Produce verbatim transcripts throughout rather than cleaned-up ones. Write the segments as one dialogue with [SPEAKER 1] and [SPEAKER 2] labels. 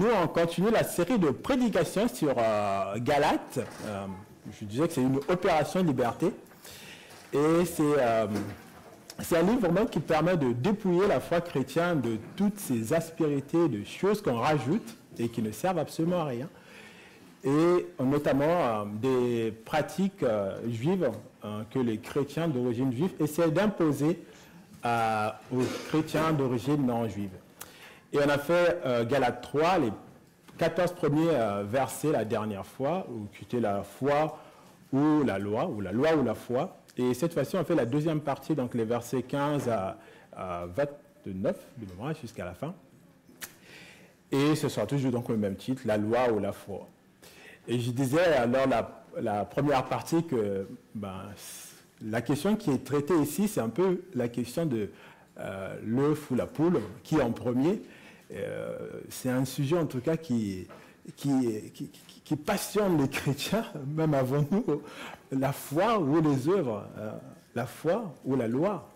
[SPEAKER 1] nous, on continue la série de prédications sur euh, Galates. Euh, je disais que c'est une opération liberté. Et c'est euh, un livre vraiment qui permet de dépouiller la foi chrétienne de toutes ces aspérités, de choses qu'on rajoute et qui ne servent absolument à rien. Et notamment euh, des pratiques euh, juives euh, que les chrétiens d'origine juive essaient d'imposer euh, aux chrétiens d'origine non juive. Et on a fait euh, Galates trois, les quatorze premiers euh, versets la dernière fois, où c'était la foi ou la loi, ou la loi ou la foi. Et cette fois-ci, on fait la deuxième partie, donc les versets quinze à, à vingt-neuf, de mémoire, jusqu'à la fin. Et ce sera toujours donc le même titre, la loi ou la foi. Et je disais alors la, la première partie que ben, la question qui est traitée ici, c'est un peu la question de euh, l'œuf ou la poule, qui est en premier. Euh, c'est un sujet en tout cas qui, qui, qui, qui passionne les chrétiens, même avant nous, la foi ou les œuvres, euh, la foi ou la loi.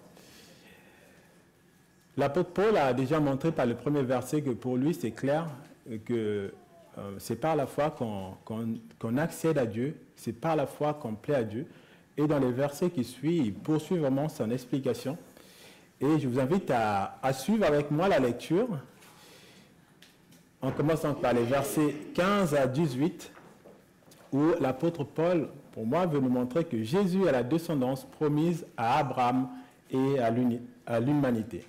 [SPEAKER 1] L'apôtre Paul a déjà montré par le premier verset que pour lui c'est clair que euh, c'est par la foi qu'on qu'on, qu'on accède à Dieu, c'est par la foi qu'on plaît à Dieu. Et dans les versets qui suivent, il poursuit vraiment son explication. Et je vous invite à, à suivre avec moi la lecture. En commençant par les versets quinze à dix-huit, où l'apôtre Paul, pour moi, veut nous montrer que Jésus est la descendance promise à Abraham et à l'humanité.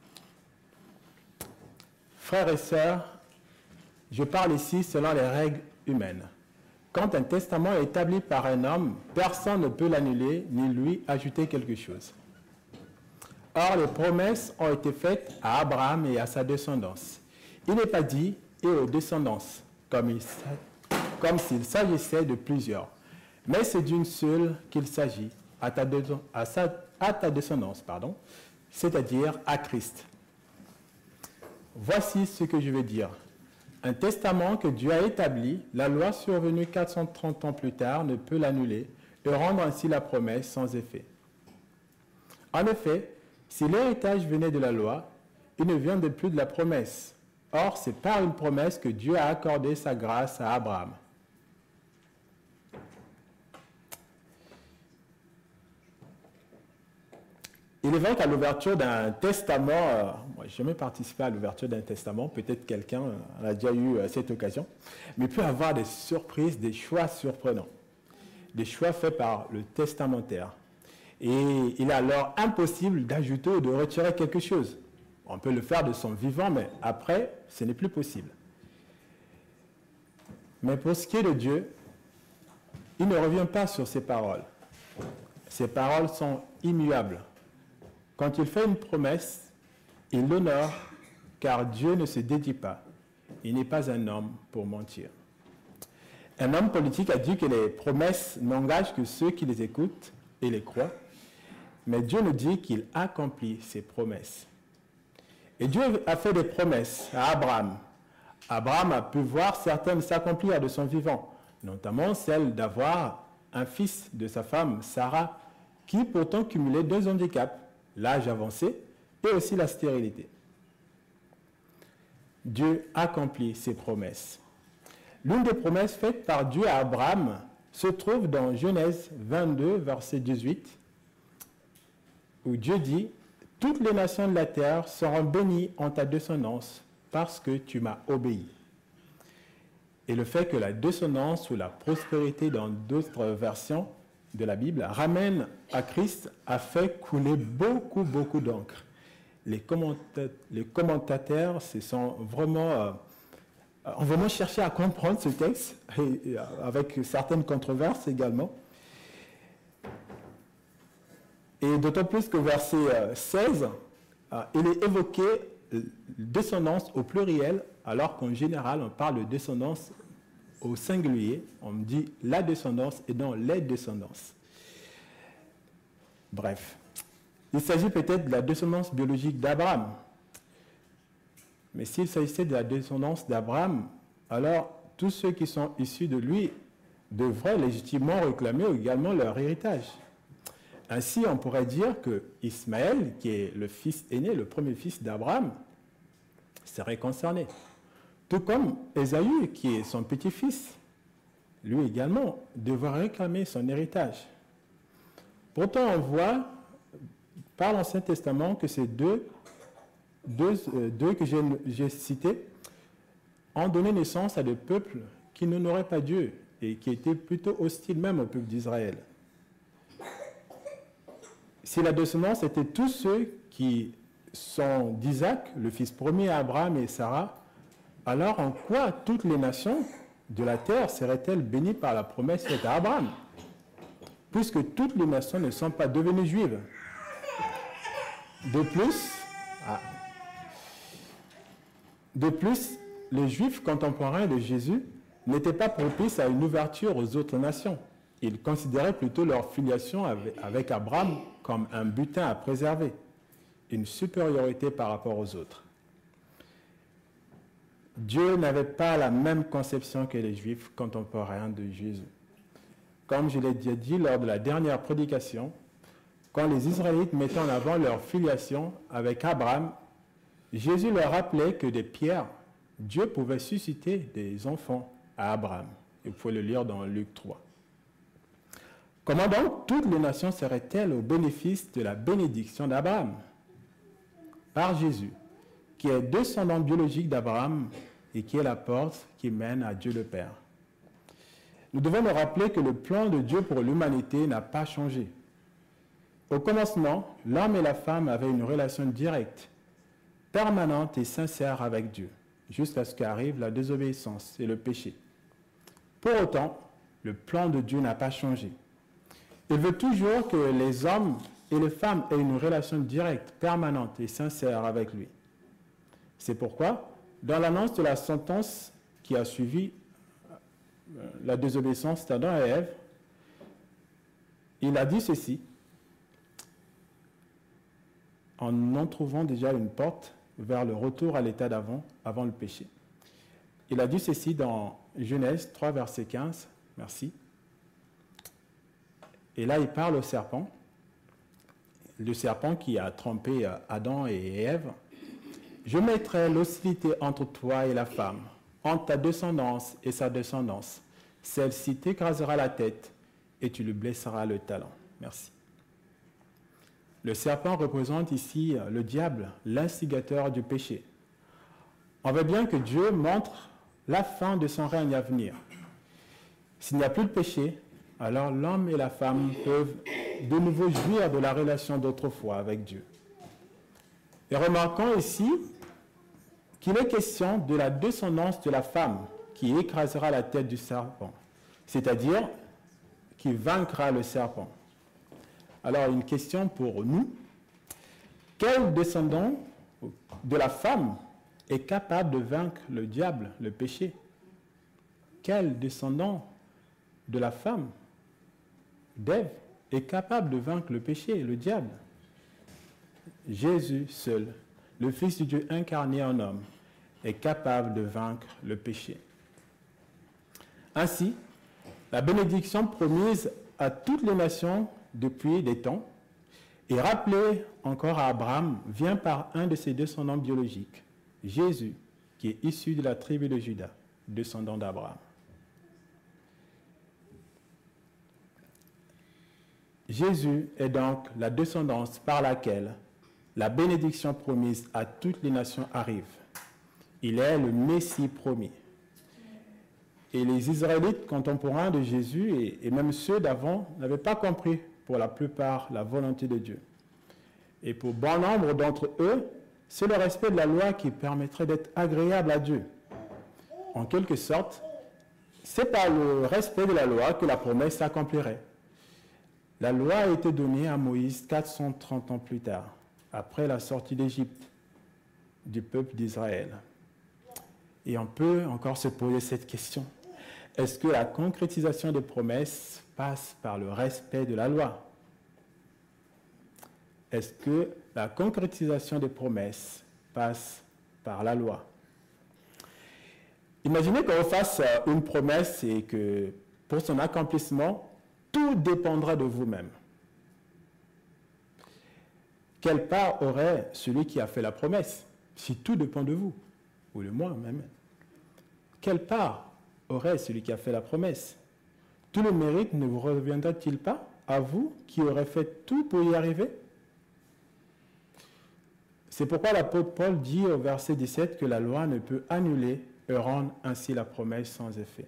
[SPEAKER 1] Frères et sœurs, je parle ici selon les règles humaines. Quand un testament est établi par un homme, personne ne peut l'annuler ni lui ajouter quelque chose. Or, les promesses ont été faites à Abraham et à sa descendance. Il n'est pas dit « et aux descendances », comme, il, comme s'il s'agissait de plusieurs. Mais c'est d'une seule qu'il s'agit, à ta, à, sa, à ta descendance, pardon, c'est-à-dire à Christ. Voici ce que je veux dire. Un testament que Dieu a établi, la loi survenue quatre cent trente ans plus tard ne peut l'annuler et rendre ainsi la promesse sans effet. En effet, si l'héritage venait de la loi, il ne viendrait plus de la promesse. Or, c'est par une promesse que Dieu a accordé sa grâce à Abraham. Il est vrai qu'à l'ouverture d'un testament, euh, moi, je n'ai jamais participé à l'ouverture d'un testament, peut-être quelqu'un euh, a déjà eu euh, cette occasion, mais il peut y avoir des surprises, des choix surprenants, des choix faits par le testamentaire. Et il est alors impossible d'ajouter ou de retirer quelque chose. On peut le faire de son vivant, mais après, ce n'est plus possible. Mais pour ce qui est de Dieu, il ne revient pas sur ses paroles. Ses paroles sont immuables. Quand il fait une promesse, il l'honore, car Dieu ne se dédie pas. Il n'est pas un homme pour mentir. Un homme politique a dit que les promesses n'engagent que ceux qui les écoutent et les croient, mais Dieu nous dit qu'il accomplit ses promesses. Et Dieu a fait des promesses à Abraham. Abraham a pu voir certaines s'accomplir de son vivant, notamment celle d'avoir un fils de sa femme, Sarah, qui pourtant cumulait deux handicaps, l'âge avancé et aussi la stérilité. Dieu accomplit ses promesses. L'une des promesses faites par Dieu à Abraham se trouve dans Genèse vingt-deux, verset dix-huit, où Dieu dit « Toutes les nations de la terre seront bénies en ta descendance parce que tu m'as obéi. » Et le fait que la descendance ou la prospérité dans d'autres versions de la Bible ramène à Christ a fait couler beaucoup, beaucoup d'encre. Les, commenta les commentateurs se sont vraiment, euh, ont vraiment cherché à comprendre ce texte, et, et, avec certaines controverses également. Et d'autant plus que verset euh, seize, euh, il est évoqué euh, descendance au pluriel, alors qu'en général, on parle de descendance au singulier. On me dit la descendance et non les descendances. Bref, il s'agit peut-être de la descendance biologique d'Abraham. Mais s'il s'agissait de la descendance d'Abraham, alors tous ceux qui sont issus de lui devraient légitimement réclamer également leur héritage. Ainsi, on pourrait dire que Ismaël, qui est le fils aîné, le premier fils d'Abraham, serait concerné. Tout comme Ésaü, qui est son petit-fils, lui également devra réclamer son héritage. Pourtant, on voit par l'Ancien Testament que ces deux, deux, euh, deux que j'ai cités ont donné naissance à des peuples qui n'honoraient pas Dieu et qui étaient plutôt hostiles même au peuple d'Israël. Si la descendance était tous ceux qui sont d'Isaac, le fils premier à Abraham et Sarah, alors en quoi toutes les nations de la terre seraient-elles bénies par la promesse faite à Abraham, puisque toutes les nations ne sont pas devenues juives? De plus, ah, de plus, les Juifs contemporains de Jésus n'étaient pas propices à une ouverture aux autres nations. Ils considéraient plutôt leur filiation avec, avec Abraham comme un butin à préserver, une supériorité par rapport aux autres. Dieu n'avait pas la même conception que les Juifs contemporains de Jésus. Comme je l'ai déjà dit lors de la dernière prédication, quand les Israélites mettaient en avant leur filiation avec Abraham, Jésus leur rappelait que des pierres, Dieu pouvait susciter des enfants à Abraham. Vous pouvez le lire dans Luc trois. Comment donc toutes les nations seraient-elles au bénéfice de la bénédiction d'Abraham? Par Jésus, qui est descendant biologique d'Abraham et qui est la porte qui mène à Dieu le Père. Nous devons nous rappeler que le plan de Dieu pour l'humanité n'a pas changé. Au commencement, l'homme et la femme avaient une relation directe, permanente et sincère avec Dieu, jusqu'à ce qu'arrive la désobéissance et le péché. Pour autant, le plan de Dieu n'a pas changé. Il veut toujours que les hommes et les femmes aient une relation directe, permanente et sincère avec lui. C'est pourquoi, dans l'annonce de la sentence qui a suivi la désobéissance d'Adam et Ève, il a dit ceci, en en trouvant déjà une porte vers le retour à l'état d'avant, avant le péché. Il a dit ceci dans Genèse trois, verset quinze, merci. Et là, il parle au serpent, le serpent qui a trompé Adam et Ève. « Je mettrai l'hostilité entre toi et la femme, entre ta descendance et sa descendance. Celle-ci t'écrasera la tête et tu lui blesseras le talon. » Merci. Le serpent représente ici le diable, l'instigateur du péché. On veut bien que Dieu montre la fin de son règne à venir. S'il n'y a plus de péché, alors l'homme et la femme peuvent de nouveau jouir de la relation d'autrefois avec Dieu. Et remarquons ici qu'il est question de la descendance de la femme qui écrasera la tête du serpent, c'est-à-dire qui vaincra le serpent. Alors, une question pour nous. Quel descendant de la femme est capable de vaincre le diable, le péché? Quel descendant de la femme, d'Ève, est capable de vaincre le péché, le diable? Jésus seul, le Fils de Dieu incarné en homme, est capable de vaincre le péché. Ainsi, la bénédiction promise à toutes les nations depuis des temps, et rappelée encore à Abraham, vient par un de ses descendants biologiques, Jésus, qui est issu de la tribu de Juda, descendant d'Abraham. Jésus est donc la descendance par laquelle la bénédiction promise à toutes les nations arrive. Il est le Messie promis. Et les Israélites contemporains de Jésus, et, et même ceux d'avant, n'avaient pas compris pour la plupart la volonté de Dieu. Et pour bon nombre d'entre eux, c'est le respect de la loi qui permettrait d'être agréable à Dieu. En quelque sorte, c'est par le respect de la loi que la promesse s'accomplirait. La loi a été donnée à Moïse quatre cent trente ans plus tard, après la sortie d'Égypte du peuple d'Israël. Et on peut encore se poser cette question. Est-ce que la concrétisation des promesses passe par le respect de la loi? Est-ce que la concrétisation des promesses passe par la loi? Imaginez qu'on fasse une promesse et que pour son accomplissement, tout dépendra de vous-même. Quelle part aurait celui qui a fait la promesse si tout dépend de vous, ou de moi même? quelle part aurait celui qui a fait la promesse? Tout le mérite ne vous reviendra-t-il pas à vous qui aurez fait tout pour y arriver? C'est pourquoi l'apôtre Paul dit au verset dix-sept que la loi ne peut annuler et rendre ainsi la promesse sans effet.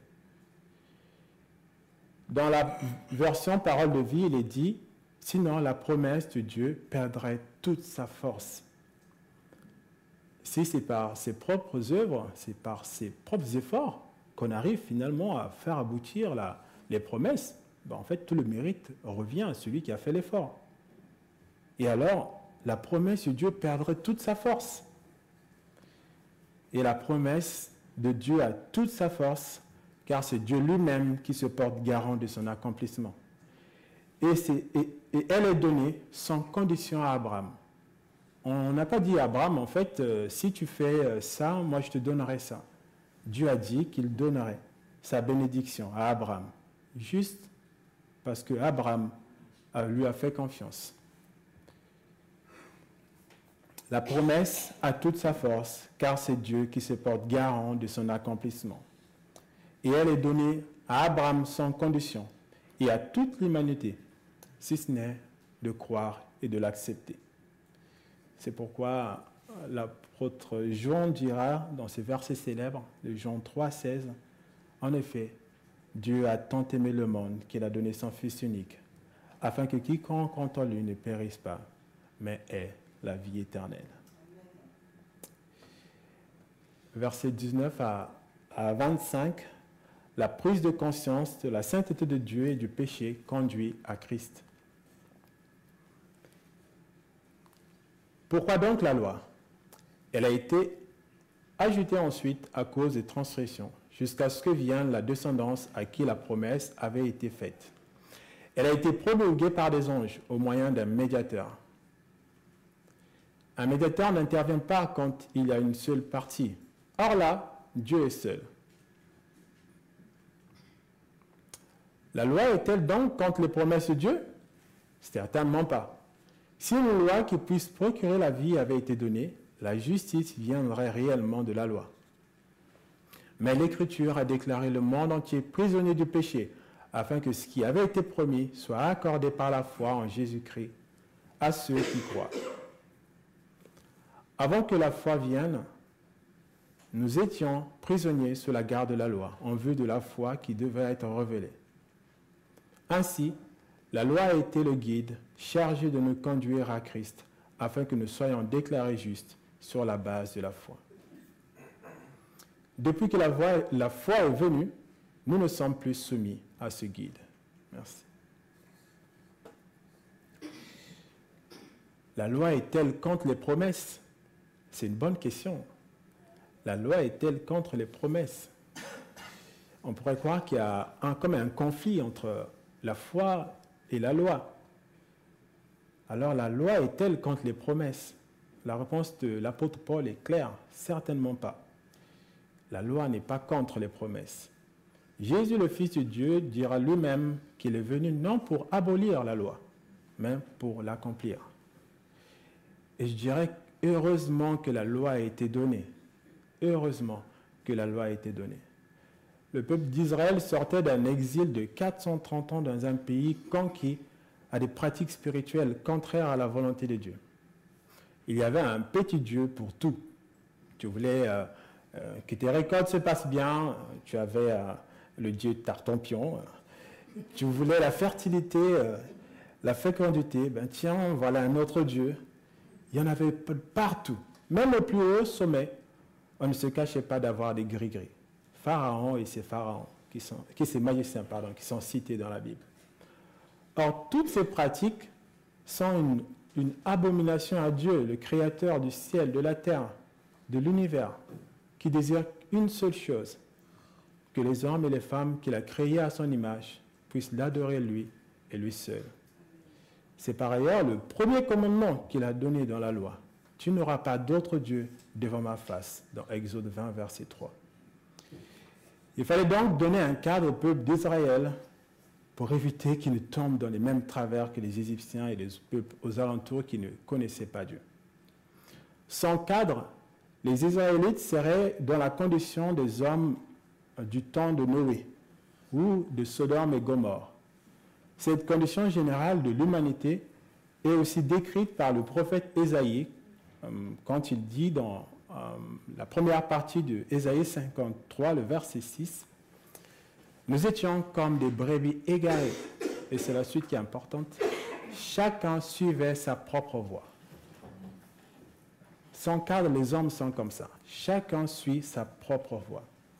[SPEAKER 1] Dans la version Parole de vie, il est dit « Sinon, la promesse de Dieu perdrait toute sa force. » Si c'est par ses propres œuvres, c'est par ses propres efforts qu'on arrive finalement à faire aboutir la, les promesses, ben en fait, tout le mérite revient à celui qui a fait l'effort. Et alors, la promesse de Dieu perdrait toute sa force. Et la promesse de Dieu a toute sa force, car c'est Dieu lui-même qui se porte garant de son accomplissement. Et, c'est, et, et elle est donnée sans condition à Abraham. On n'a pas dit à Abraham, en fait, euh, si tu fais ça, moi je te donnerai ça. Dieu a dit qu'il donnerait sa bénédiction à Abraham, juste parce que Abraham lui a fait confiance. La promesse a toute sa force, car c'est Dieu qui se porte garant de son accomplissement. Et elle est donnée à Abraham sans condition, et à toute l'humanité, si ce n'est de croire et de l'accepter. C'est pourquoi l'apôtre Jean dira dans ses versets célèbres, de Jean trois, seize, « En effet, Dieu a tant aimé le monde qu'il a donné son Fils unique, afin que quiconque entend lui ne périsse pas, mais ait la vie éternelle. » Versets dix-neuf à vingt-cinq, la prise de conscience de la sainteté de Dieu et du péché conduit à Christ. Pourquoi donc la loi? Elle a été ajoutée ensuite à cause des transgressions, jusqu'à ce que vienne la descendance à qui la promesse avait été faite. Elle a été promulguée par des anges au moyen d'un médiateur. Un médiateur n'intervient pas quand il y a une seule partie. Or là, Dieu est seul. La loi est-elle donc contre les promesses de Dieu? Certainement pas. Si une loi qui puisse procurer la vie avait été donnée, la justice viendrait réellement de la loi. Mais l'Écriture a déclaré le monde entier prisonnier du péché, afin que ce qui avait été promis soit accordé par la foi en Jésus-Christ à ceux qui croient. Avant que la foi vienne, nous étions prisonniers sous la garde de la loi, en vue de la foi qui devait être révélée. Ainsi, la loi a été le guide chargé de nous conduire à Christ, afin que nous soyons déclarés justes sur la base de la foi. Depuis que la, voie, la foi est venue, nous ne sommes plus soumis à ce guide. Merci. La loi est-elle contre les promesses? C'est une bonne question. La loi est-elle contre les promesses? On pourrait croire qu'il y a un, comme un conflit entre la foi et la loi. Alors la loi est-elle contre les promesses? La réponse de l'apôtre Paul est claire, certainement pas. La loi n'est pas contre les promesses. Jésus, le Fils de Dieu, dira lui-même qu'il est venu non pour abolir la loi, mais pour l'accomplir. Et je dirais heureusement que la loi a été donnée. Heureusement que la loi a été donnée. Le peuple d'Israël sortait d'un exil de quatre cent trente ans dans un pays conquis à des pratiques spirituelles contraires à la volonté de Dieu. Il y avait un petit Dieu pour tout. Tu voulais euh, euh, que tes récoltes se passent bien, tu avais euh, le Dieu Tartampion. Tu voulais la fertilité, euh, la fécondité, ben tiens, voilà un autre Dieu. Il y en avait partout. Même au plus haut sommet, on ne se cachait pas d'avoir des gris-gris. Pharaon et ses pharaons, qui sont, qui ses magiciens, pardon, qui sont cités dans la Bible. Or, toutes ces pratiques sont une, une abomination à Dieu, le Créateur du ciel, de la terre, de l'univers, qui désire une seule chose, que les hommes et les femmes qu'il a créés à son image puissent l'adorer lui et lui seul. C'est par ailleurs le premier commandement qu'il a donné dans la loi. Tu n'auras pas d'autre Dieu devant ma face, dans Exode vingt, verset trois. Il fallait donc donner un cadre au peuple d'Israël pour éviter qu'il ne tombe dans les mêmes travers que les Égyptiens et les peuples aux alentours qui ne connaissaient pas Dieu. Sans cadre, les Israélites seraient dans la condition des hommes du temps de Noé ou de Sodome et Gomorrhe. Cette condition générale de l'humanité est aussi décrite par le prophète Ésaïe euh, quand il dit dans euh, la première partie de Ésaïe cinquante-trois, le verset six, « Nous étions comme des brebis égarées. » Et c'est la suite qui est importante. « Chacun suivait sa propre voie. » Sans cadre, les hommes sont comme ça. Chacun suit sa propre voie.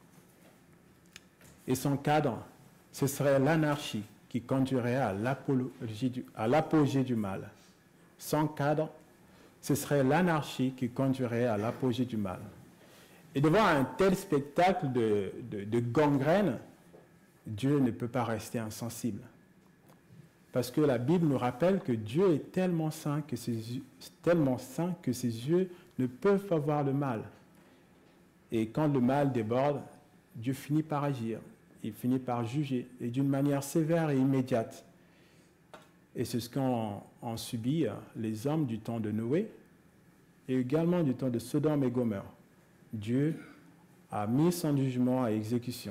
[SPEAKER 1] Et son cadre, ce serait l'anarchie qui conduirait à l'apologie du, à l'apogée du mal. Sans cadre, ce serait l'anarchie qui conduirait à l'apogée du mal. Et devant un tel spectacle de, de, de gangrène, Dieu ne peut pas rester insensible. Parce que la Bible nous rappelle que Dieu est tellement saint que ses, tellement saint que ses yeux ne peuvent pas voir le mal. Et quand le mal déborde, Dieu finit par agir. Il finit par juger, et d'une manière sévère et immédiate. Et c'est ce qu'ont ont subi les hommes du temps de Noé, et également du temps de Sodome et Gomorrhe. Dieu a mis son jugement à exécution.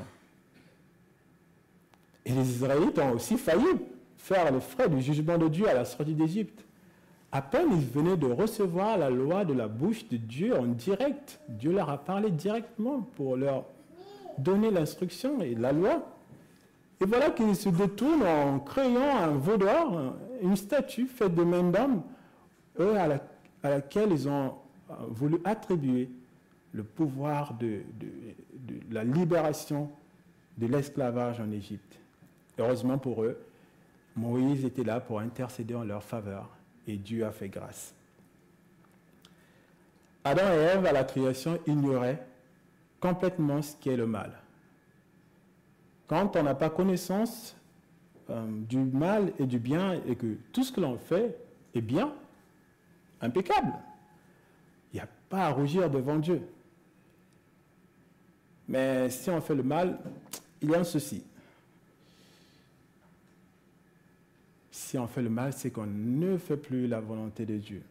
[SPEAKER 1] Et les Israélites ont aussi failli faire les frais du jugement de Dieu à la sortie d'Égypte. À peine ils venaient de recevoir la loi de la bouche de Dieu en direct. Dieu leur a parlé directement pour leur donner l'instruction et la loi. Et voilà qu'ils se détournent en créant un veau d'or, une statue faite de main d'homme, eux à, la, à laquelle ils ont voulu attribuer le pouvoir de, de, de la libération de l'esclavage en Égypte. Heureusement pour eux, Moïse était là pour intercéder en leur faveur et Dieu a fait grâce. Adam et Ève, à la création, ignoraient complètement ce qu'est le mal. Quand on n'a pas connaissance euh, du mal et du bien et que tout ce que l'on fait est bien, impeccable, il n'y a pas à rougir devant Dieu. Mais si on fait le mal, il y a un souci. Si on fait le mal, c'est qu'on ne fait plus la volonté de Dieu.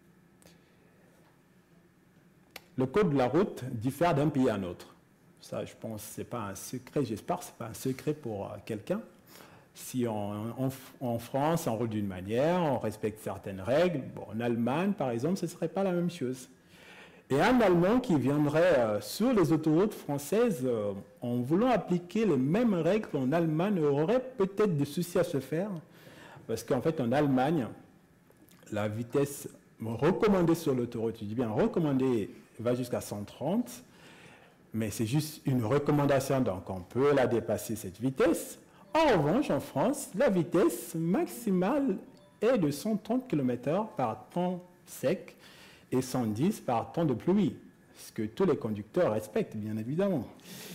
[SPEAKER 1] Le code de la route diffère d'un pays à un autre. Ça, je pense, ce n'est pas un secret, j'espère que ce n'est pas un secret pour euh, quelqu'un. Si on, on, en France, on roule d'une manière, on respecte certaines règles. Bon, en Allemagne, par exemple, ce ne serait pas la même chose. Et un Allemand qui viendrait euh, sur les autoroutes françaises euh, en voulant appliquer les mêmes règles qu'en Allemagne aurait peut-être des soucis à se faire. Parce qu'en fait, en Allemagne, la vitesse recommandée sur l'autoroute, je dis bien recommandée, va jusqu'à cent trente, mais c'est juste une recommandation, donc on peut la dépasser, cette vitesse. En revanche, en France, la vitesse maximale est de cent trente kilomètres heure par temps sec et cent dix par temps de pluie, ce que tous les conducteurs respectent, bien évidemment.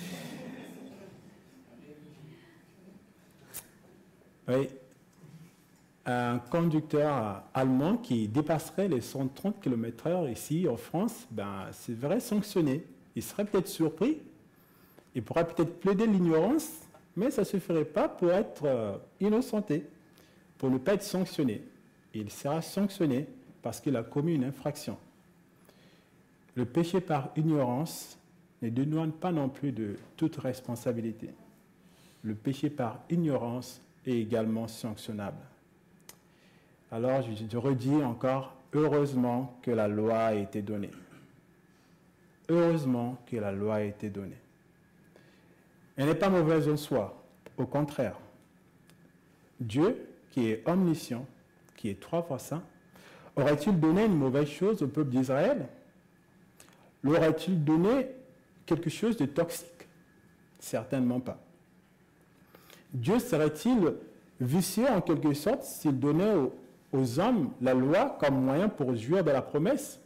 [SPEAKER 1] Oui. Un conducteur allemand qui dépasserait les cent trente kilomètres heure ici en France, ben, c'est vrai sanctionné. Il serait peut-être surpris, il pourrait peut-être plaider l'ignorance, mais ça ne suffirait pas pour être euh, innocenté, pour ne pas être sanctionné. Il sera sanctionné parce qu'il a commis une infraction. Le péché par ignorance ne dédouane pas non plus de toute responsabilité. Le péché par ignorance est également sanctionnable. Alors, je redis encore, heureusement que la loi a été donnée. Heureusement que la loi a été donnée. Elle n'est pas mauvaise en soi, au contraire. Dieu, qui est omniscient, qui est trois fois saint, aurait-il donné une mauvaise chose au peuple d'Israël? L'aurait-il donné quelque chose de toxique? Certainement pas. Dieu serait-il vicieux en quelque sorte s'il donnait aux aux hommes la loi comme moyen pour jouir de la promesse?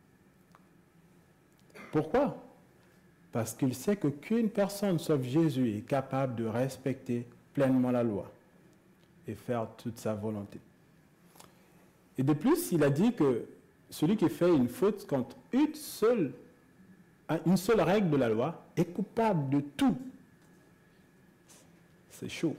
[SPEAKER 1] Pourquoi? Parce qu'il sait qu'aucune personne sauf Jésus est capable de respecter pleinement la loi et faire toute sa volonté. Et de plus, il a dit que celui qui fait une faute contre une seule, une seule règle de la loi est coupable de tout. C'est chaud.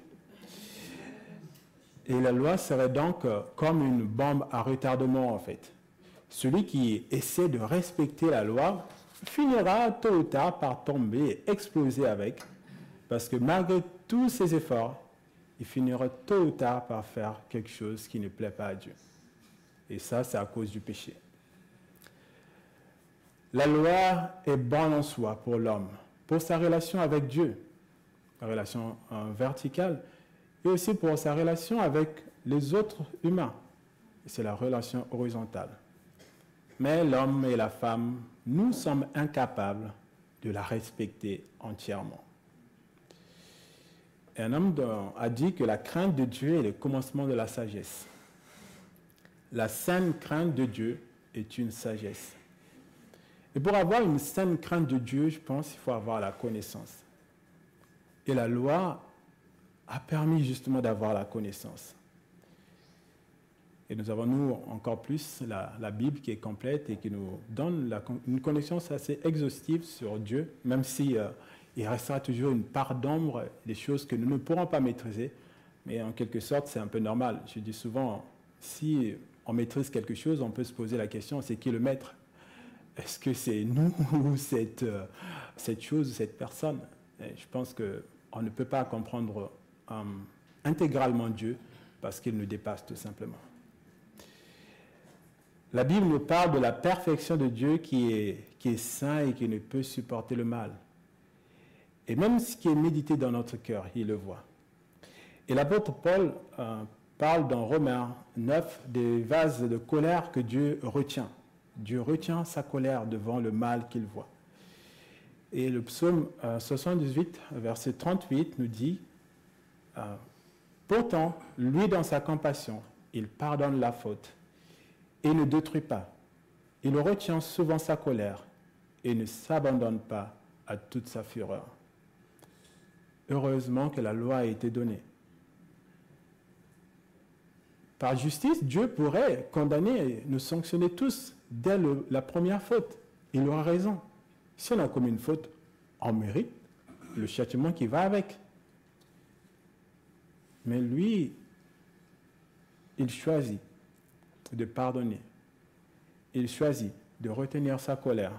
[SPEAKER 1] Et la loi serait donc comme une bombe à retardement, en fait. Celui qui essaie de respecter la loi finira tôt ou tard par tomber et exploser avec, Parce que malgré tous ses efforts, il finira tôt ou tard par faire quelque chose qui ne plaît pas à Dieu. Et ça, c'est à cause du péché. La loi est bonne en soi pour l'homme, pour sa relation avec Dieu, la relation euh, verticale, et aussi pour sa relation avec les autres humains. C'est la relation horizontale. Mais l'homme et la femme, nous sommes incapables de la respecter entièrement. Et un homme a dit que la crainte de Dieu est le commencement de la sagesse. La saine crainte de Dieu est une sagesse. Et pour avoir une saine crainte de Dieu, je pense qu'il faut avoir la connaissance. Et la loi a permis justement d'avoir la connaissance. Et nous avons, nous, encore plus la, la Bible qui est complète et qui nous donne la, une connaissance assez exhaustive sur Dieu, même si euh, il restera toujours une part d'ombre, des choses que nous ne pourrons pas maîtriser. Mais en quelque sorte, c'est un peu normal. Je dis souvent, si on maîtrise quelque chose, on peut se poser la question, c'est qui le maître? Est-ce que c'est nous ou cette, euh, cette chose, cette personne? Et je pense qu'on ne peut pas comprendre euh, intégralement Dieu parce qu'il nous dépasse tout simplement. La Bible nous parle de la perfection de Dieu qui est, qui est saint et qui ne peut supporter le mal. Et même ce qui est médité dans notre cœur, il le voit. Et l'apôtre Paul euh, parle dans Romains neuf des vases de colère que Dieu retient. Dieu retient sa colère devant le mal qu'il voit. Et le psaume euh, soixante-dix-huit, verset trente-huit, nous dit euh, « Pourtant, lui dans sa compassion, il pardonne la faute et ne détruit pas. Il retient souvent sa colère et ne s'abandonne pas à toute sa fureur. » Heureusement que la loi a été donnée. Par justice, Dieu pourrait condamner et nous sanctionner tous dès le, la première faute. Il aura raison. Si on a commis une faute, on mérite le châtiment qui va avec. Mais lui, il choisit de pardonner. Il choisit de retenir sa colère.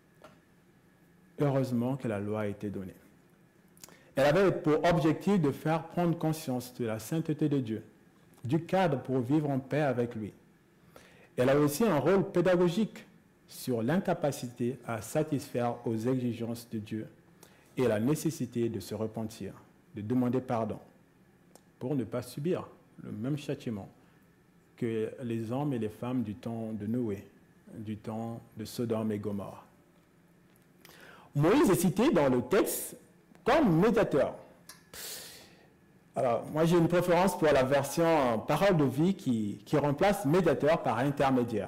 [SPEAKER 1] Heureusement que la loi a été donnée. Elle avait pour objectif de faire prendre conscience de la sainteté de Dieu, du cadre pour vivre en paix avec lui. Elle a aussi un rôle pédagogique sur l'incapacité à satisfaire aux exigences de Dieu et la nécessité de se repentir, de demander pardon, pour ne pas subir le même châtiment que les hommes et les femmes du temps de Noé, du temps de Sodome et Gomorrhe. Moïse est cité dans le texte comme médiateur. Alors, moi j'ai une préférence pour la version parole de vie qui, qui remplace médiateur par intermédiaire.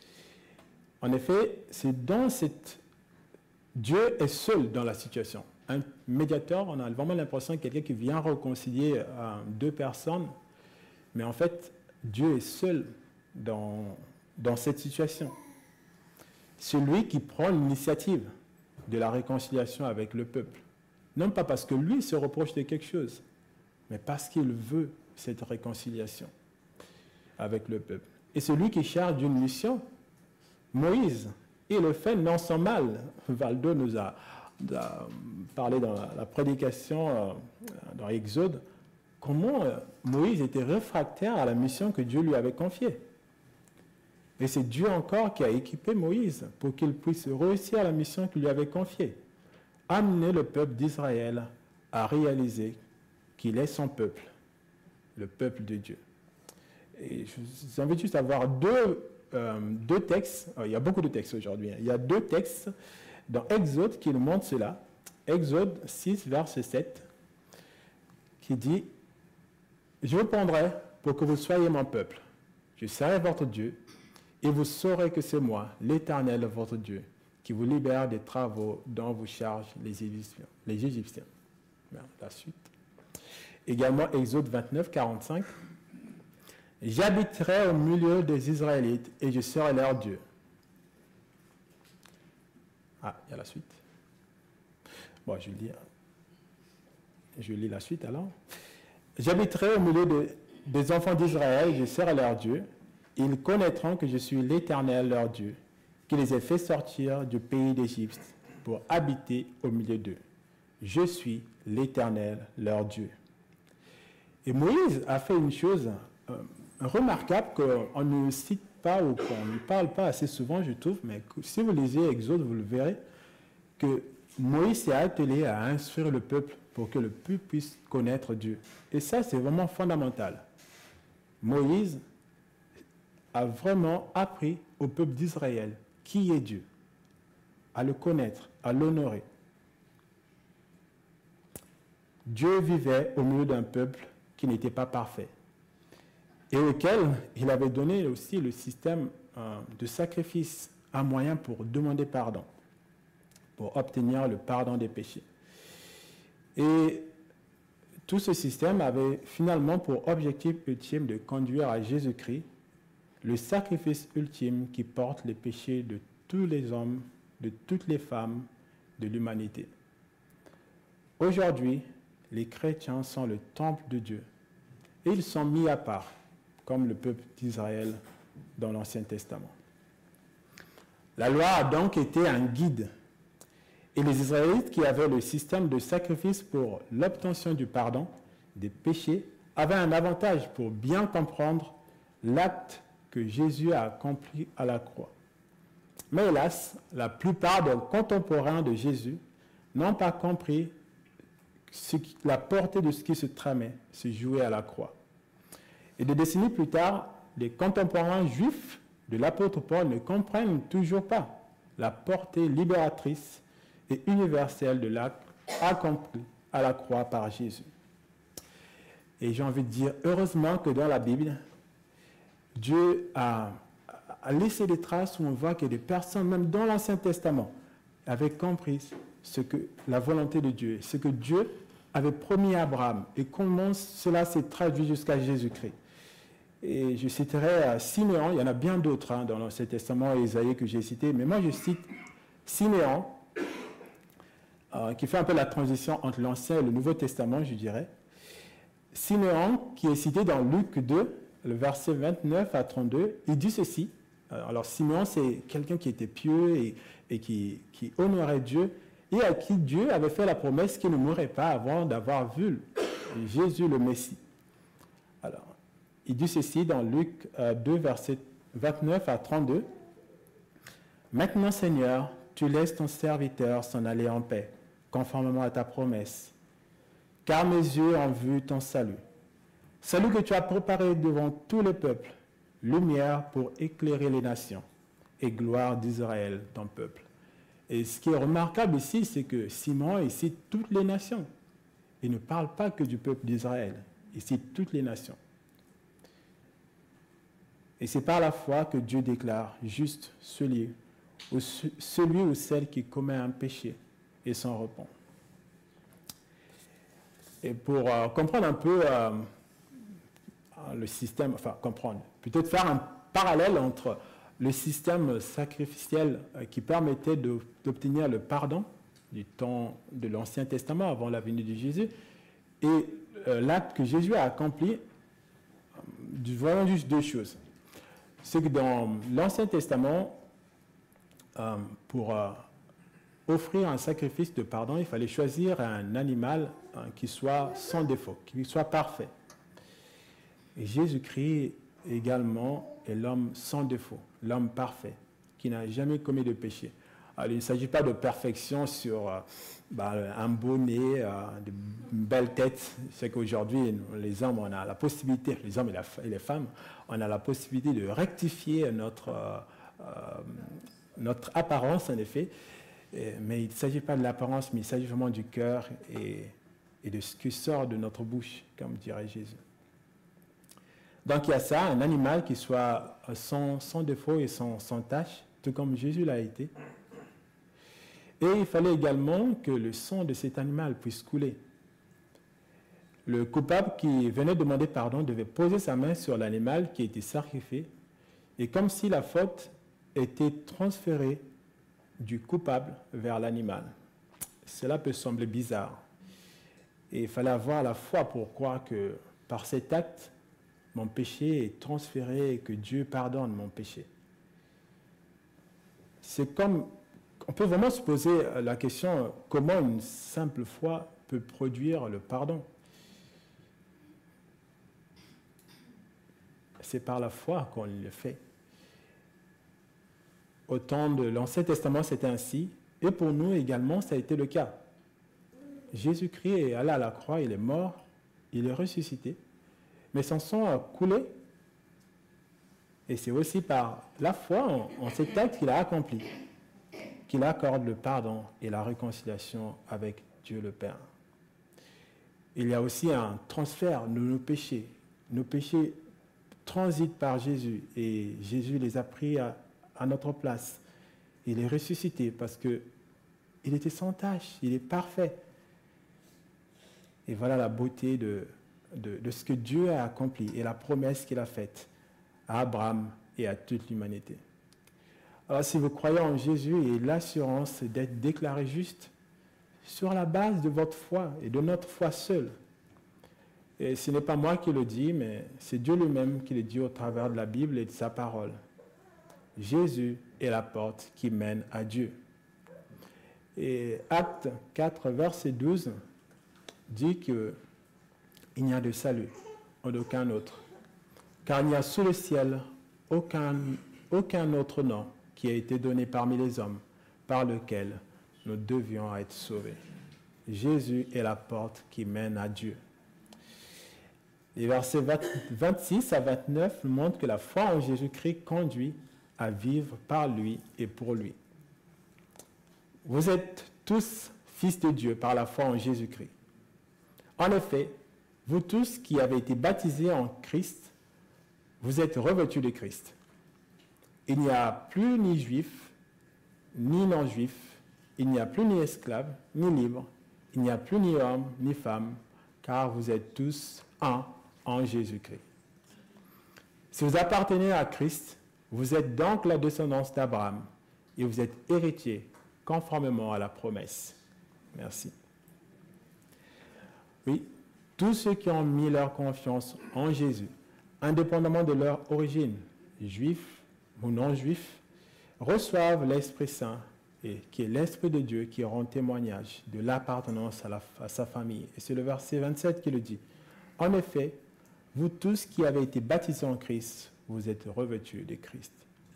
[SPEAKER 1] En effet, c'est dans cette... Dieu est seul dans la situation. Un médiateur, on a vraiment l'impression de quelqu'un qui vient réconcilier euh, deux personnes, mais en fait, Dieu est seul dans, dans cette situation. Celui qui prend l'initiative de la réconciliation avec le peuple. Non pas parce que lui se reproche de quelque chose, mais parce qu'il veut cette réconciliation avec le peuple. Et celui qui charge d'une mission, Moïse, il le fait non sans mal. Valdo nous a, a parlé dans la, la prédication euh, dans Exode, comment euh, Moïse était réfractaire à la mission que Dieu lui avait confiée. Et c'est Dieu encore qui a équipé Moïse pour qu'il puisse réussir la mission qu'il lui avait confiée. Amener le peuple d'Israël à réaliser qu'il est son peuple, le peuple de Dieu. Et je vous invite juste à voir deux, euh, deux textes, il y a beaucoup de textes aujourd'hui, hein. Il y a deux textes dans Exode qui nous montrent cela. Exode six, verset sept, qui dit « Je vous prendrai pour que vous soyez mon peuple. Je serai votre Dieu, et vous saurez que c'est moi, l'Éternel, votre Dieu, qui vous libère des travaux dont vous chargent les Égyptiens. » Les Égyptiens. La suite. Également, Exode vingt-neuf, quarante-cinq. « J'habiterai au milieu des Israélites et je serai leur Dieu. » Ah, il y a la suite. Bon, je lis, je lis la suite alors. « J'habiterai au milieu de, des enfants d'Israël et je serai leur Dieu. Ils connaîtront que je suis l'Éternel leur Dieu, qui les ai fait sortir du pays d'Égypte pour habiter au milieu d'eux. je suis l'Éternel, leur Dieu. Et Moïse a fait une chose euh, remarquable qu'on ne cite pas ou qu'on ne parle pas assez souvent, je trouve, mais que, si vous lisez Exode, vous le verrez, que Moïse s'est attelé à instruire le peuple pour que le peuple puisse connaître Dieu. Et ça, c'est vraiment fondamental. Moïse a vraiment appris au peuple d'Israël qui est Dieu, à le connaître, à l'honorer. Dieu vivait au milieu d'un peuple qui n'était pas parfait et auquel il avait donné aussi le système euh, de sacrifice, un moyen pour demander pardon, pour obtenir le pardon des péchés. Et tout ce système avait finalement pour objectif ultime de conduire à Jésus-Christ, le sacrifice ultime qui porte les péchés de tous les hommes, de toutes les femmes, de l'humanité. Aujourd'hui, les chrétiens sont le temple de Dieu et ils sont mis à part, comme le peuple d'Israël dans l'Ancien Testament. La loi a donc été un guide et les Israélites qui avaient le système de sacrifice pour l'obtention du pardon des péchés avaient un avantage pour bien comprendre l'acte que Jésus a accompli à la croix. Mais hélas, la plupart des contemporains de Jésus n'ont pas compris ce qui, la portée de ce qui se tramait, se jouait à la croix. Et des décennies plus tard, les contemporains juifs de l'apôtre Paul ne comprennent toujours pas la portée libératrice et universelle de l'acte accompli à la croix par Jésus. Et j'ai envie de dire, heureusement que dans la Bible, Dieu a, a laissé des traces où on voit que des personnes, même dans l'Ancien Testament, avaient compris ce que la volonté de Dieu, ce que Dieu avait promis à Abraham et comment cela s'est traduit jusqu'à Jésus-Christ. Et je citerai Siméon, il y en a bien d'autres hein, dans l'Ancien Testament et Isaïe que j'ai cité, mais moi je cite Siméon, euh, qui fait un peu la transition entre l'Ancien et le Nouveau Testament, je dirais. Siméon, qui est cité dans Luc deux, le verset vingt-neuf à trente-deux, il dit ceci. Alors Siméon, c'est quelqu'un qui était pieux et, et qui, qui honorait Dieu et à qui Dieu avait fait la promesse qu'il ne mourrait pas avant d'avoir vu Jésus le Messie. Alors, il dit ceci dans Luc deux, versets vingt-neuf à trente-deux. « Maintenant, Seigneur, tu laisses ton serviteur s'en aller en paix, conformément à ta promesse, car mes yeux ont vu ton salut. Salut que tu as préparé devant tous les peuples, lumière pour éclairer les nations et gloire d'Israël, ton peuple. » Et ce qui est remarquable ici, c'est que Simon cite toutes les nations. Il ne parle pas que du peuple d'Israël, il cite toutes les nations. Et c'est par la foi que Dieu déclare juste celui ou, celui ou celle qui commet un péché et s'en repent. Et pour euh, comprendre un peu euh, le système, enfin comprendre, peut-être faire un parallèle entre le système sacrificiel qui permettait de, d'obtenir le pardon du temps de l'Ancien Testament avant la venue de Jésus et euh, l'acte que Jésus a accompli, euh, voyons juste deux choses. C'est que dans l'Ancien Testament, euh, pour euh, offrir un sacrifice de pardon, il fallait choisir un animal euh, qui soit sans défaut, qui soit parfait. Et Jésus-Christ également est l'homme sans défaut, l'homme parfait, qui n'a jamais commis de péché. Alors, il ne s'agit pas de perfection sur euh, bah, un beau nez, euh, de belles têtes. C'est qu'aujourd'hui, les hommes, on a la possibilité, les hommes et, la, et les femmes, on a la possibilité de rectifier notre, euh, euh, notre apparence, en effet. Et, mais il ne s'agit pas de l'apparence, mais il s'agit vraiment du cœur et, et de ce qui sort de notre bouche, comme dirait Jésus. Donc il y a ça, un animal qui soit sans, sans défaut et sans, sans tache, tout comme Jésus l'a été. Et il fallait également que le sang de cet animal puisse couler. Le coupable qui venait demander pardon devait poser sa main sur l'animal qui était sacrifié, et comme si la faute était transférée du coupable vers l'animal. Cela peut sembler bizarre. Et il fallait avoir la foi pour croire que par cet acte, mon péché est transféré et que Dieu pardonne mon péché. C'est comme on peut vraiment se poser la question, comment une simple foi peut produire le pardon? C'est par la foi qu'on le fait. Au temps de l'Ancien Testament, c'était ainsi, et pour nous également, ça a été le cas. Jésus-Christ est allé à la croix, il est mort, il est ressuscité, mais son sang a coulé, et c'est aussi par la foi en, en cet acte qu'il a accompli, qu'il accorde le pardon et la réconciliation avec Dieu le Père. Il y a aussi un transfert de nos péchés. Nos péchés transitent par Jésus, et Jésus les a pris à, à notre place. Il est ressuscité parce qu'il était sans tache, il est parfait. Et voilà la beauté de, de, de ce que Dieu a accompli et la promesse qu'il a faite à Abraham et à toute l'humanité. Alors si vous croyez en Jésus et l'assurance d'être déclaré juste sur la base de votre foi et de notre foi seule, et ce n'est pas moi qui le dis, mais c'est Dieu lui-même qui le dit au travers de la Bible et de sa parole. Jésus est la porte qui mène à Dieu. Et Acte quatre, verset douze, dit qu'il n'y a de salut en aucun autre, car il n'y a sous le ciel aucun, aucun autre nom qui a été donné parmi les hommes par lequel nous devions être sauvés. Jésus est la porte qui mène à Dieu. Les versets vingt-six à vingt-neuf nous montrent que la foi en Jésus-Christ conduit à vivre par lui et pour lui. Vous êtes tous fils de Dieu par la foi en Jésus-Christ. En effet, vous tous qui avez été baptisés en Christ, vous êtes revêtus de Christ. Il n'y a plus ni juif, ni non-juif, il n'y a plus ni esclave, ni libre, il n'y a plus ni homme, ni femme, car vous êtes tous un en Jésus-Christ. Si vous appartenez à Christ, vous êtes donc la descendance d'Abraham et vous êtes héritiers conformément à la promesse. Merci. Oui, tous ceux qui ont mis leur confiance en Jésus, indépendamment de leur origine, juifs ou non-juifs, reçoivent l'Esprit Saint, et qui est l'Esprit de Dieu qui rend témoignage de l'appartenance à, la, à sa famille. Et c'est le verset vingt-sept qui le dit. En effet, vous tous qui avez été baptisés en Christ, vous êtes revêtus de Christ.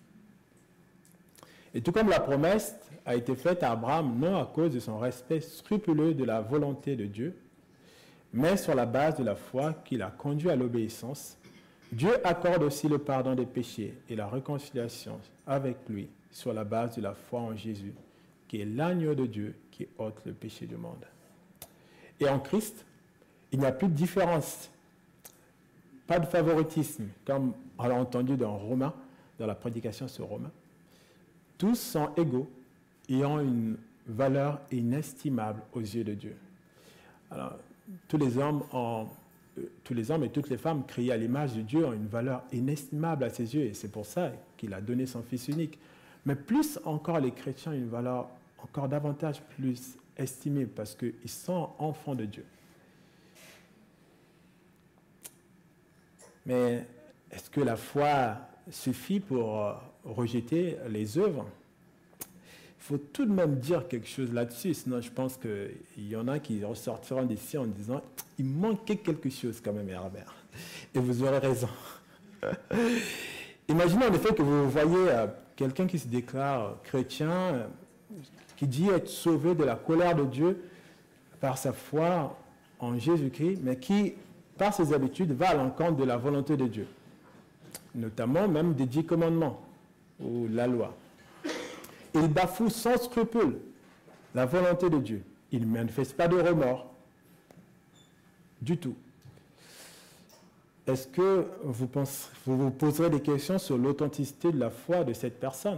[SPEAKER 1] Et tout comme la promesse a été faite à Abraham, non à cause de son respect scrupuleux de la volonté de Dieu, mais sur la base de la foi qui l'a conduit à l'obéissance, Dieu accorde aussi le pardon des péchés et la réconciliation avec lui sur la base de la foi en Jésus, qui est l'agneau de Dieu qui ôte le péché du monde. Et en Christ, il n'y a plus de différence, pas de favoritisme, comme on l'a entendu dans Romains, dans la prédication sur Romains. Tous sont égaux et ont une valeur inestimable aux yeux de Dieu. Alors, tous les hommes ont, tous les hommes et toutes les femmes créés à l'image de Dieu ont une valeur inestimable à ses yeux, et c'est pour ça qu'il a donné son Fils unique. Mais plus encore, les chrétiens ont une valeur encore davantage plus estimée parce qu'ils sont enfants de Dieu. Mais est-ce que la foi suffit pour rejeter les œuvres? Il faut tout de même dire quelque chose là-dessus, sinon je pense qu'il y en a qui ressortiront d'ici en disant « il manquait quelque chose quand même, Herbert ». Et vous aurez raison. Imaginez en effet que vous voyez quelqu'un qui se déclare chrétien, qui dit être sauvé de la colère de Dieu par sa foi en Jésus-Christ, mais qui, par ses habitudes, va à l'encontre de la volonté de Dieu, notamment même des dix commandements ou la loi. Il bafoue sans scrupule la volonté de Dieu. Il ne manifeste pas de remords du tout. Est-ce que vous, pensez, vous vous poserez des questions sur l'authenticité de la foi de cette personne?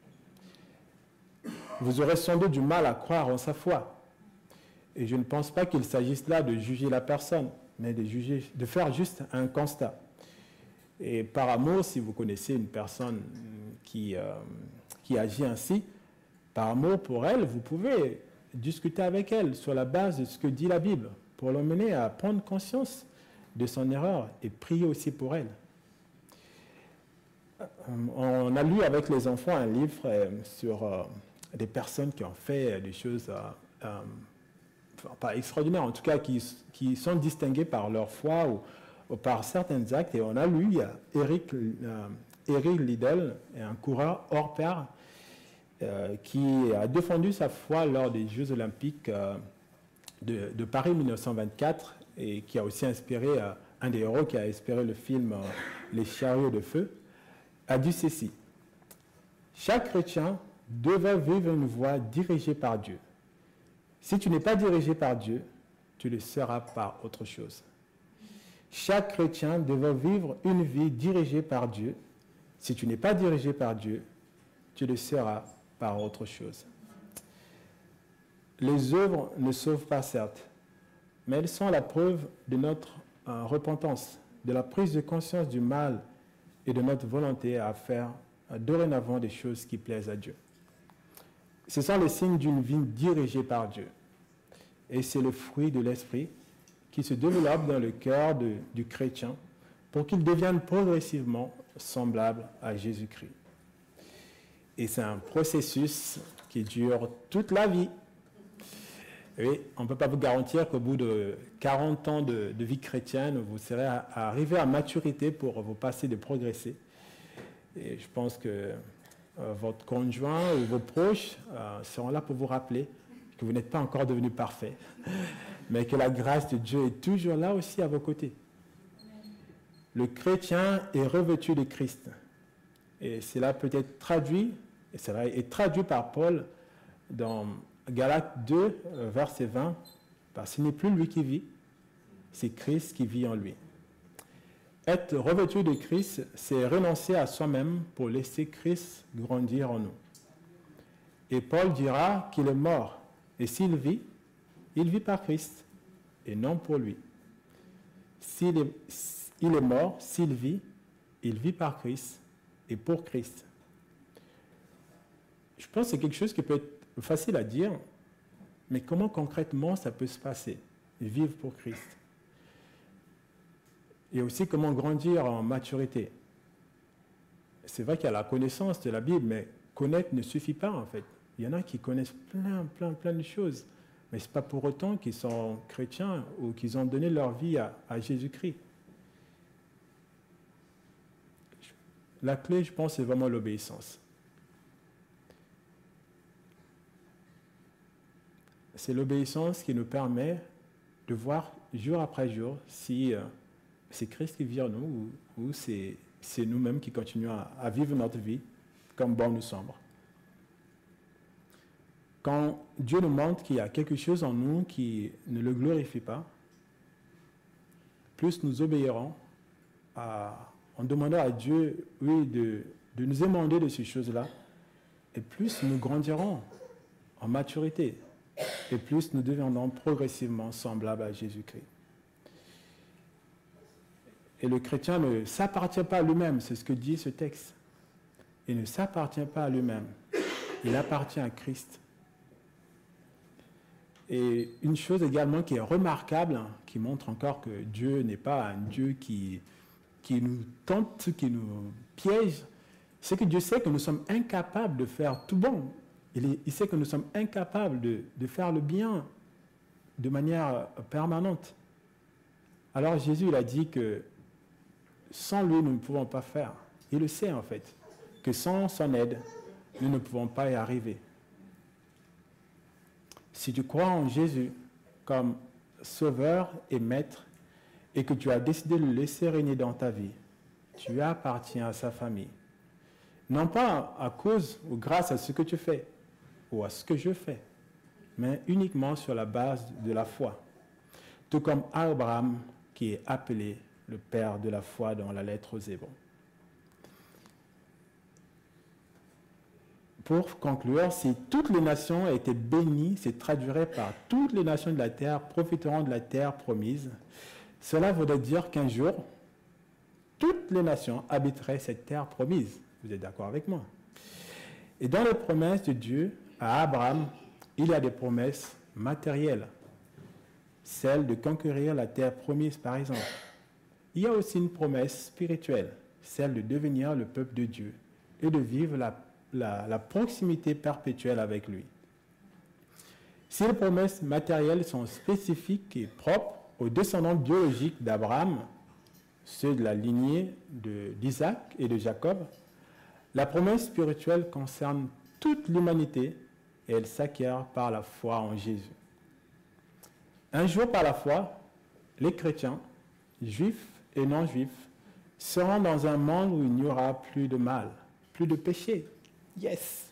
[SPEAKER 1] Vous aurez sans doute du mal à croire en sa foi. Et je ne pense pas qu'il s'agisse là de juger la personne, mais de, juger, de faire juste un constat. Et par amour, si vous connaissez une personne qui, euh, qui agit ainsi, par amour pour elle, vous pouvez discuter avec elle sur la base de ce que dit la Bible, pour l'emmener à prendre conscience de son erreur et prier aussi pour elle. On a lu avec les enfants un livre sur des personnes qui ont fait des choses euh, euh, enfin, pas extraordinaires, en tout cas qui, qui sont distinguées par leur foi ou, ou par certains actes. Et on a lu, il y a Eric, euh, Eric Liddell, un coureur hors pair, euh, qui a défendu sa foi lors des Jeux olympiques euh, de, de Paris mille neuf cent vingt-quatre et qui a aussi inspiré, euh, un des héros qui a inspiré le film euh, Les chariots de feu, a dit ceci: chaque chrétien devait vivre une voie dirigée par Dieu. Si tu n'es pas dirigé par Dieu, tu le seras par autre chose. Chaque chrétien devait vivre une vie dirigée par Dieu. Si tu n'es pas dirigé par Dieu, tu le seras par autre chose. Les œuvres ne sauvent pas, certes, mais elles sont la preuve de notre euh, repentance, de la prise de conscience du mal et de notre volonté à faire euh, dorénavant des choses qui plaisent à Dieu. Ce sont les signes d'une vie dirigée par Dieu. Et c'est le fruit de l'esprit qui se développe dans le cœur de, du chrétien pour qu'il devienne progressivement semblable à Jésus-Christ. Et c'est un processus qui dure toute la vie. Oui, on ne peut pas vous garantir qu'au bout de quarante ans de, de vie chrétienne, vous serez à, à arriver à maturité pour vous passer de progresser. Et je pense que euh, votre conjoint ou vos proches euh, seront là pour vous rappeler que vous n'êtes pas encore devenu parfait, mais que la grâce de Dieu est toujours là aussi à vos côtés. Le chrétien est revêtu de Christ. Et cela peut être traduit, et cela est traduit par Paul dans Galates deux, verset vingt, parce que ce n'est plus lui qui vit, c'est Christ qui vit en lui. Être revêtu de Christ, c'est renoncer à soi-même pour laisser Christ grandir en nous. Et Paul dira qu'il est mort. Et s'il vit, il vit par Christ et non pour lui. S'il est, il est mort, s'il vit, il vit par Christ et pour Christ. Je pense que c'est quelque chose qui peut être facile à dire, mais comment concrètement ça peut se passer, vivre pour Christ? Et aussi comment grandir en maturité. C'est vrai qu'il y a la connaissance de la Bible, mais connaître ne suffit pas en fait. Il y en a qui connaissent plein, plein, plein de choses, mais ce n'est pas pour autant qu'ils sont chrétiens ou qu'ils ont donné leur vie à, à Jésus-Christ. La clé, je pense, c'est vraiment l'obéissance. C'est l'obéissance qui nous permet de voir jour après jour si euh, c'est Christ qui vit en nous ou, ou c'est, c'est nous-mêmes qui continuons à, à vivre notre vie comme bon nous semble. Quand Dieu nous montre qu'il y a quelque chose en nous qui ne le glorifie pas, plus nous obéirons à, en demandant à Dieu, oui, de, de nous émander de ces choses-là, et plus nous grandirons en maturité, et plus nous deviendrons progressivement semblables à Jésus-Christ. Et le chrétien ne s'appartient pas à lui-même, c'est ce que dit ce texte. Il ne s'appartient pas à lui-même, il appartient à Christ. Et une chose également qui est remarquable, hein, qui montre encore que Dieu n'est pas un Dieu qui, qui nous tente, qui nous piège, c'est que Dieu sait que nous sommes incapables de faire tout bon. Il, est, il sait que nous sommes incapables de, de faire le bien de manière permanente. Alors Jésus, il a dit que sans lui, nous ne pouvons pas faire. Il le sait en fait, que sans son aide, nous ne pouvons pas y arriver. Si tu crois en Jésus comme sauveur et maître et que tu as décidé de le laisser régner dans ta vie, tu appartiens à sa famille. Non pas à cause ou grâce à ce que tu fais ou à ce que je fais, mais uniquement sur la base de la foi. Tout comme Abraham qui est appelé le père de la foi dans la lettre aux Hébreux. Pour conclure, si toutes les nations étaient bénies, c'est traduirait par toutes les nations de la terre profiteront de la terre promise. Cela voudrait dire qu'un jour, toutes les nations habiteraient cette terre promise. Vous êtes d'accord avec moi? Et dans les promesses de Dieu à Abraham, il y a des promesses matérielles. Celle de conquérir la terre promise, par exemple. Il y a aussi une promesse spirituelle, celle de devenir le peuple de Dieu et de vivre la la, la proximité perpétuelle avec lui. Si les promesses matérielles sont spécifiques et propres aux descendants biologiques d'Abraham, ceux de la lignée d'Isaac et de Jacob, la promesse spirituelle concerne toute l'humanité et elle s'acquiert par la foi en Jésus. Un jour par la foi, les chrétiens, juifs et non-juifs, seront dans un monde où il n'y aura plus de mal, plus de péché. Yes!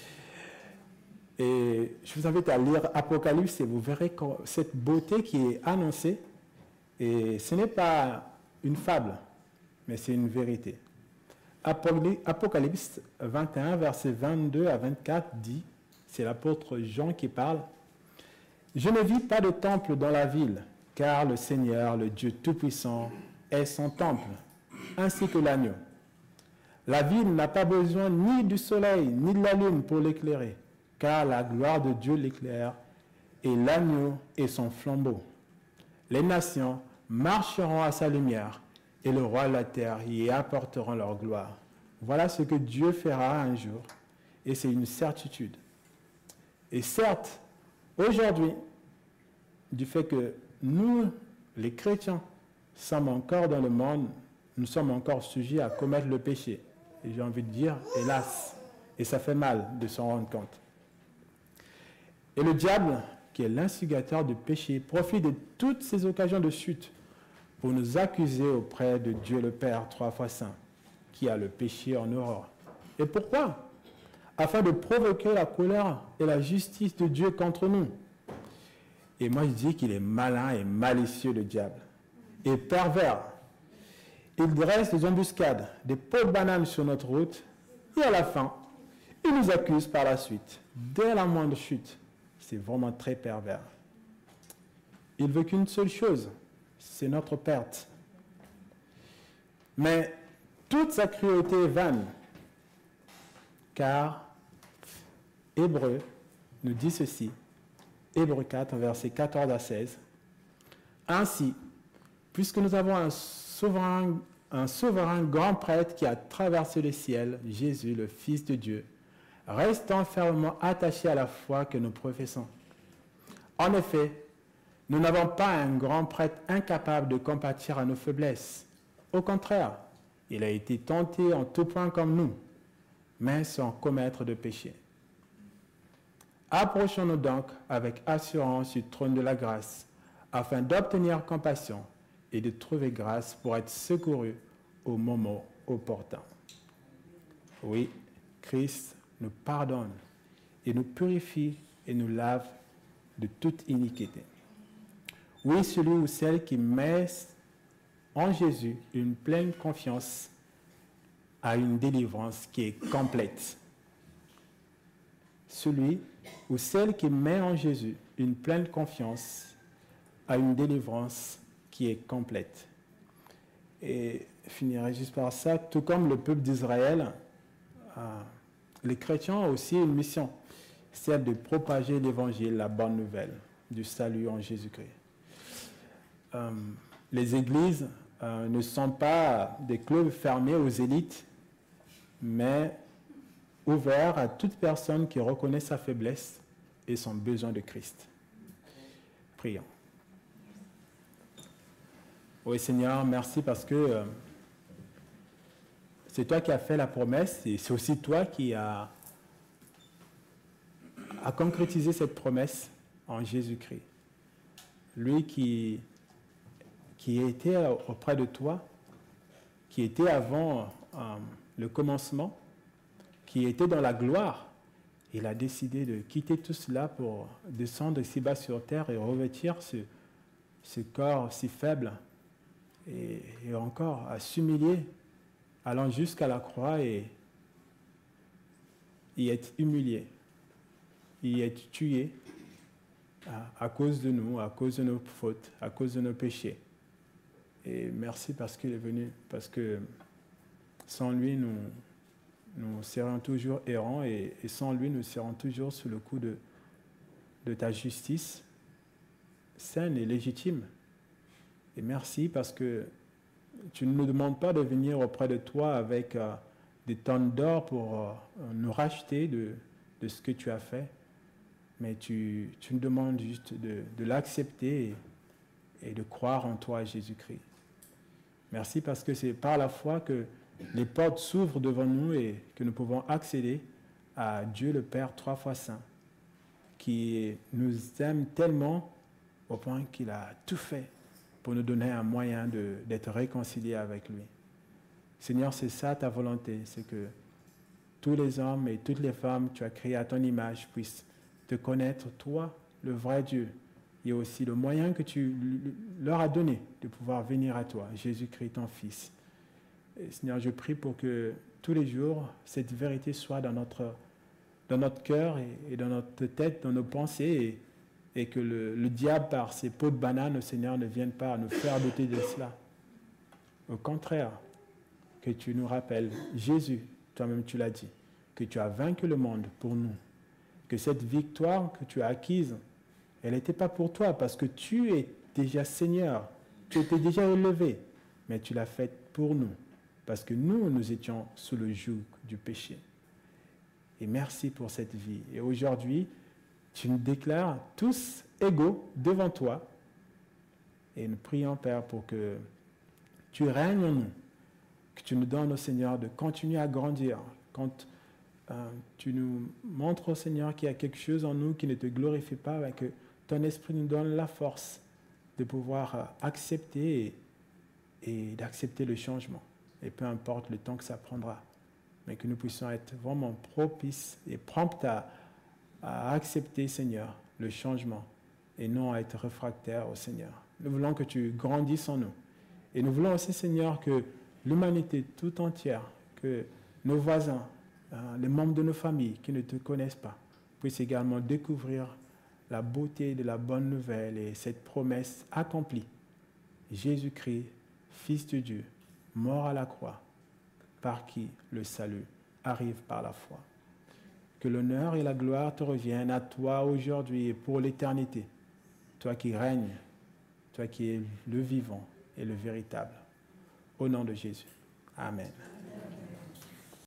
[SPEAKER 1] Et je vous invite à lire Apocalypse et vous verrez cette beauté qui est annoncée. Et ce n'est pas une fable, mais c'est une vérité. Apocalypse vingt et un, versets vingt-deux à vingt-quatre dit, c'est l'apôtre Jean qui parle, « Je ne vis pas de temple dans la ville, car le Seigneur, le Dieu Tout-Puissant, est son temple, ainsi que l'agneau. La ville n'a pas besoin ni du soleil, ni de la lune pour l'éclairer, car la gloire de Dieu l'éclaire, et l'agneau est son flambeau. Les nations marcheront à sa lumière, et le roi de la terre y apporteront leur gloire. Voilà ce que Dieu fera un jour, et c'est une certitude. Et certes, aujourd'hui, du fait que nous, les chrétiens, sommes encore dans le monde, nous sommes encore sujets à commettre le péché. Et j'ai envie de dire, hélas, et ça fait mal de s'en rendre compte. Et le diable, qui est l'instigateur du péché, profite de toutes ces occasions de chute pour nous accuser auprès de Dieu le Père, trois fois saint, qui a le péché en horreur. Et pourquoi? Afin de provoquer la colère et la justice de Dieu contre nous. Et moi, je dis qu'il est malin et malicieux, le diable, et pervers. Il dresse des embuscades, des pots de bananes sur notre route, et à la fin, il nous accuse par la suite, dès la moindre chute. C'est vraiment très pervers. Il veut qu'une seule chose, c'est notre perte. Mais toute sa cruauté est vaine, car Hébreu nous dit ceci, Hébreu quatre, versets quatorze à seize. Ainsi, puisque nous avons un souverain, un souverain grand prêtre qui a traversé le ciel, Jésus, le Fils de Dieu, restons fermement attachés à la foi que nous professons. En effet, nous n'avons pas un grand prêtre incapable de compatir à nos faiblesses. Au contraire, il a été tenté en tout point comme nous, mais sans commettre de péché. Approchons-nous donc avec assurance du trône de la grâce, afin d'obtenir compassion et de trouver grâce pour être secourus au moment opportun. Oui, Christ nous pardonne et nous purifie et nous lave de toute iniquité. Oui, celui ou celle qui met en Jésus une pleine confiance a une délivrance qui est complète. Celui ou celle qui met en Jésus une pleine confiance a une délivrance qui est complète. Et je finirai juste par ça, tout comme le peuple d'Israël, euh, les chrétiens ont aussi une mission, celle de propager l'évangile, la bonne nouvelle du salut en Jésus-Christ. Euh, les églises euh, ne sont pas des clubs fermés aux élites, mais ouverts à toute personne qui reconnaît sa faiblesse et son besoin de Christ. Prions. Oui, Seigneur, merci parce que euh, c'est toi qui as fait la promesse et c'est aussi toi qui as a concrétisé cette promesse en Jésus-Christ. Lui qui, qui était auprès de toi, qui était avant euh, le commencement, qui était dans la gloire, il a décidé de quitter tout cela pour descendre si bas sur terre et revêtir ce, ce corps si faible et, et encore à s'humilier, allant jusqu'à la croix et y être humilié, y être tué à, à cause de nous, à cause de nos fautes, à cause de nos péchés. Et merci parce qu'il est venu, parce que sans lui, nous, nous serions toujours errants et, et sans lui, nous serions toujours sous le coup de, de ta justice saine et légitime. Et merci parce que tu ne nous demandes pas de venir auprès de toi avec euh, des tonnes d'or pour euh, nous racheter de, de ce que tu as fait, mais tu, tu nous demandes juste de, de l'accepter et, et de croire en toi, Jésus-Christ. Merci parce que c'est par la foi que les portes s'ouvrent devant nous et que nous pouvons accéder à Dieu le Père trois fois saint, qui nous aime tellement au point qu'il a tout fait pour nous donner un moyen de, d'être réconciliés avec lui. Seigneur, c'est ça ta volonté, c'est que tous les hommes et toutes les femmes que tu as créés à ton image puissent te connaître, toi, le vrai Dieu, et aussi le moyen que tu leur as donné de pouvoir venir à toi, Jésus-Christ, ton Fils. Et Seigneur, je prie pour que tous les jours, cette vérité soit dans notre, dans notre cœur et, et dans notre tête, dans nos pensées, et, et que le, le diable, par ses peaux de banane, Seigneur, ne vienne pas nous faire douter de cela. Au contraire, que tu nous rappelles, Jésus, toi-même tu l'as dit, que tu as vaincu le monde pour nous, que cette victoire que tu as acquise, elle n'était pas pour toi, parce que tu es déjà Seigneur, tu étais déjà élevé, mais tu l'as faite pour nous, parce que nous, nous étions sous le joug du péché. Et merci pour cette vie. Et aujourd'hui, tu nous déclares tous égaux devant toi, et nous prions, Père, pour que tu règnes en nous, que tu nous donnes, au Seigneur, de continuer à grandir. Quand euh, tu nous montres, au Seigneur, qu'il y a quelque chose en nous qui ne te glorifie pas, et que ton esprit nous donne la force de pouvoir euh, accepter et, et d'accepter le changement. Et peu importe le temps que ça prendra, mais que nous puissions être vraiment propices et prompts à, à accepter, Seigneur, le changement et non à être réfractaires au Seigneur. Nous voulons que tu grandisses en nous. Et nous voulons aussi, Seigneur, que l'humanité tout entière, que nos voisins, euh, les membres de nos familles qui ne te connaissent pas, puissent également découvrir la beauté de la bonne nouvelle et cette promesse accomplie. Jésus-Christ, Fils de Dieu, mort à la croix, par qui le salut arrive par la foi. Que l'honneur et la gloire te reviennent à toi aujourd'hui et pour l'éternité, toi qui règnes, toi qui es le vivant et le véritable. Au nom de Jésus. Amen.